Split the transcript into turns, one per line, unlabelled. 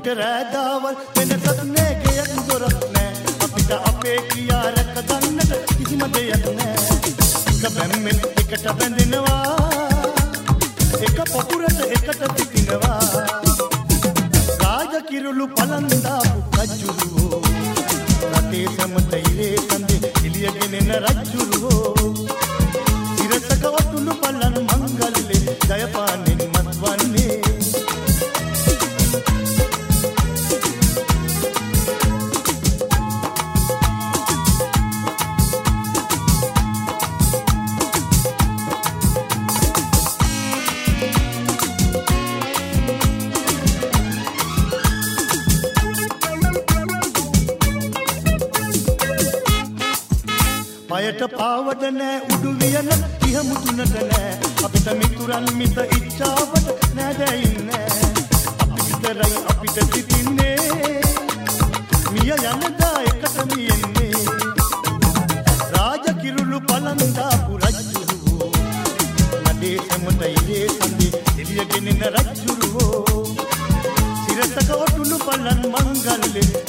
අපිට රෑදාවල් වෙනසක් නෑ ගෙයක් දොරක් නෑ අපිට අපේ කියා රැක ගන්නට කිසිම දෙයක් නෑ එක බැම්මෙන් එකට බැඳෙනවා එක පොකුරට එකට පිටිනවා රාජ කිරුළු පලන්දාපු රජුරුවෝ රටේ සමත ඉරේ කන්දේ එළියගෙන රජුරුවෝ ඉරසක ඔටුළු පලන් මංගල්ලේ ජයපානෙන් මත්වන්නේ පයට පාවඩ නෑ උඩු වියන ඉහමුතුනට නෑ අපිට මිතුරන් මිත ඉච්ඡාවට නෑදැයින් නෑ අපි විතරයි අපිට සිටින්නේ මිය යනදා එකට මියෙන්නේ රාජ කිරුළු පලන්දාපු රජුරුවෝ නඩේ සමත ඉරේ සඳේ එළියගෙන රජුරුවෝ සිරසක ඔටුළු පලන් මංගල්ලේ